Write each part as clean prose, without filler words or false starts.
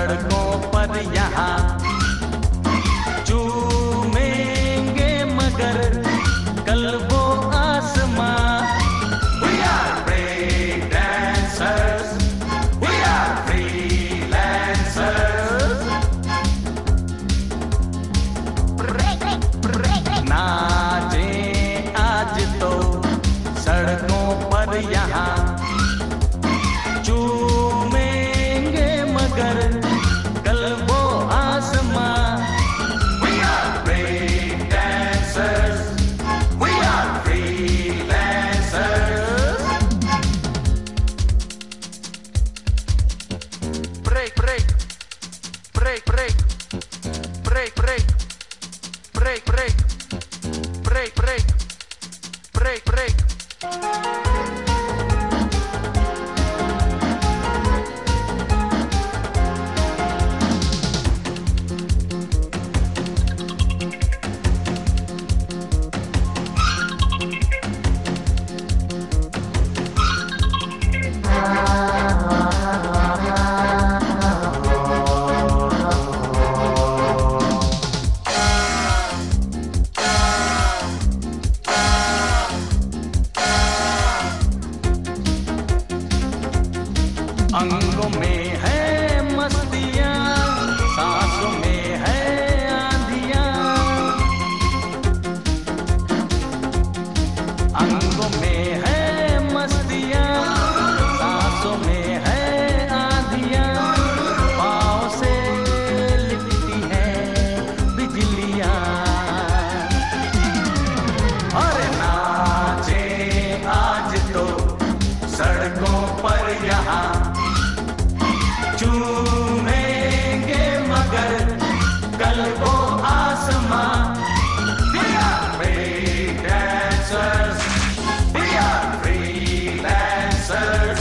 सड़कों पर यहाँ चूमेंगे मगर कल वो आसमां। We are break dancers, we are freelancers. नाचें आज तो सड़कों पर यहाँ चूमेंगे मगर कल वो आसमां। We are break dancers, we are freelancers. Break, break, break, break, break, break, break, break, break, break, break, break. अंगों में है मस्तियाँ, सांसों में है आंधियाँ। अंगों में है मस्तियाँ, सांसों में है आंधियाँ। पाँव से लिपटी है बिजलियाँ। और नाचे आज तो सड़कों पर यहाँ चूमेंगे मगर कल वो आसमां। We are break dancers, we are freelancers.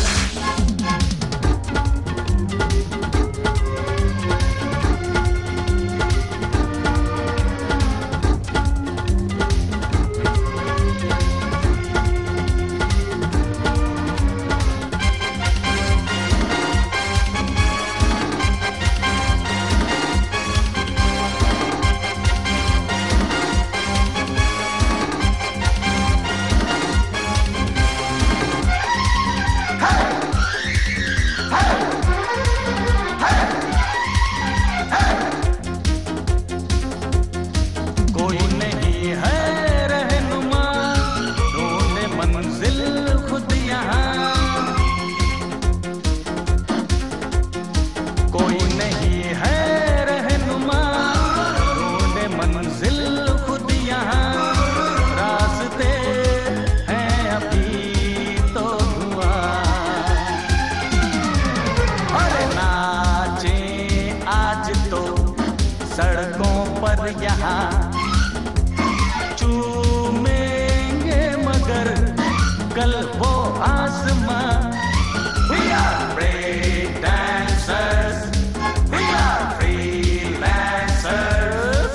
कोई नहीं है रहनुमा, ढूंढे मंजिल खुद यहाँ। कोई नहीं है रहनुमा, ढूंढे मंजिल खुद यहाँ। रास्ते हैं अभी तो धुआं। अरे नाचें आज तो सड़कों पर यहाँ चूमेंगे मगर कल वो आसमां। We are break dancers, we are freelancers.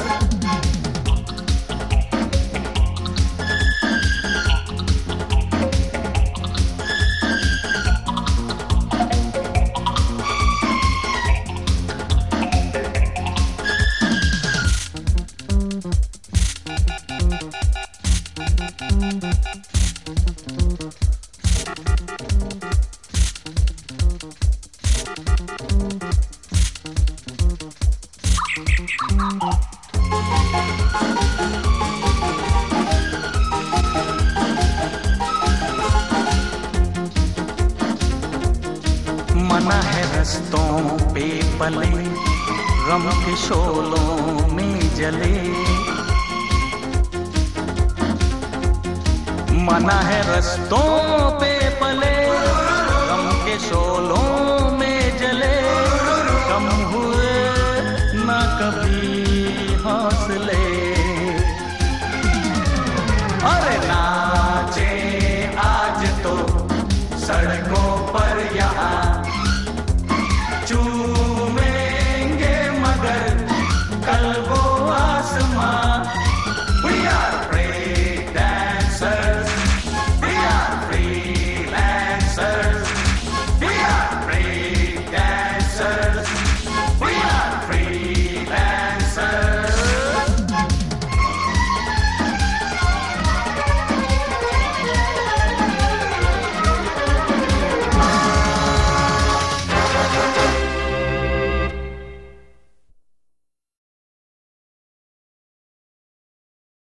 मना है रस्तों पे पले, गम के शोलों में जले। मना है रस्तों पे पले, गम के शोलों में जले। कम हुए ना कभी हौसले,